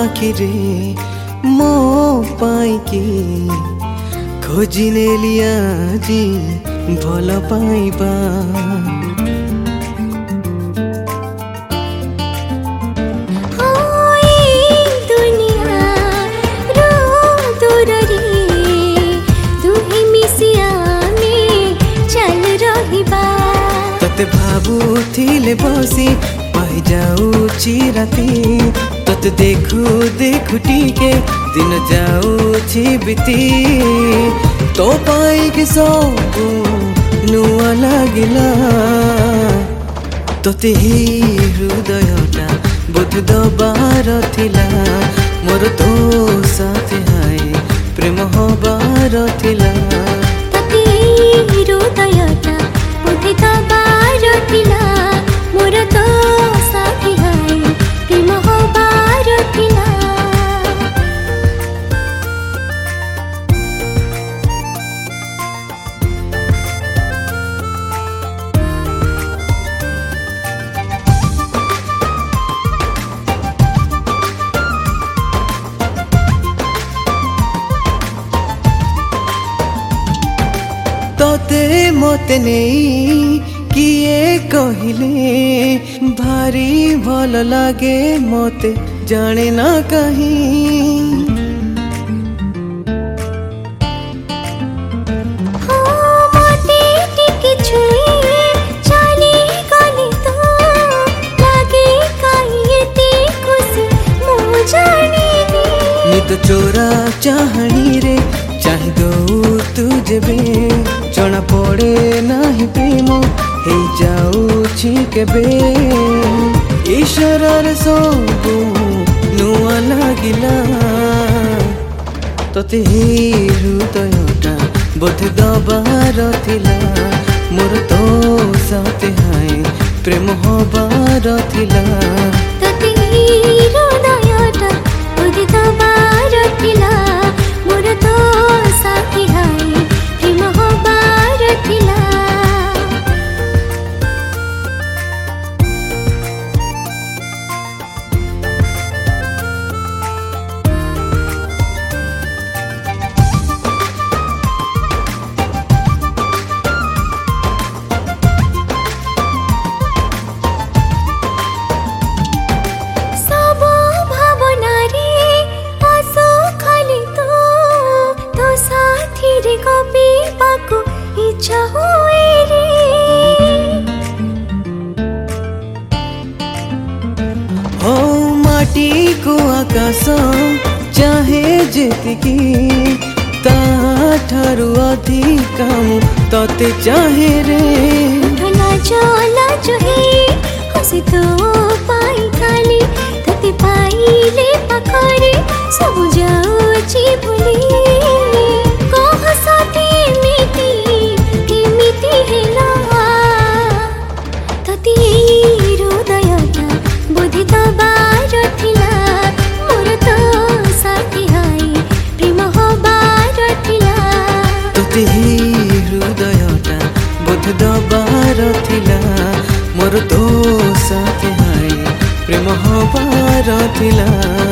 आखिरे मो पाइकी खोजिने लिया जी भल पाइबा तते भाबुथिले बसी पाइ जाउछि राति तते देखु देखु टिके दिन जाउछि बिति तो पाइकी सबु नुआ लागिला तते हृदयटा बोध दबार थिला मोर तो साथे हाय प्रेम हबार थिला तते हृदयटा बोध दबार थिला मोर तो साथे हाय प्रेम हबार थिला तोते मते नहीं किए कहिले भारी भल लागे मते जाने ना कहीं तो चोरा चाहनी रे चाहि दो तुझे बे जना पड़े नाही प्रेम हे जाउछि केबे ईश्वर सबु नुआ लागिला तते हृदयटा बोध दबार थिला मोर तो साथे हाय प्रेम हबार थिला तते हृदयटा बोध दबार थिला मोर तो साथे हाय प्रेम हबार थिला हो माटी को आकाश चाहे जेतिकी ताठारु अधिक तते चाहे रे चला चहे हसी तो पाई खाली तते पाइले पाखरे सब जाउछि भुली कह साथी एमिति हेला तते हृदयटा बोध दबार थिला मोर तो साथी हाय प्रेम हबार थिला तते हृदयटा बोध दबार थिला मोर तो साथे हाय प्रेम हबार थिला।